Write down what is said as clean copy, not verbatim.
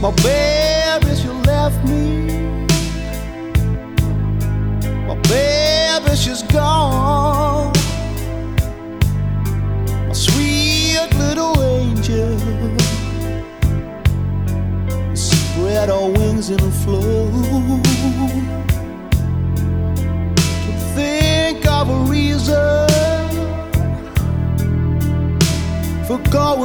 My baby, she left me. My baby, she's gone. My sweet little angel spread her wings and flew to think of a reason for going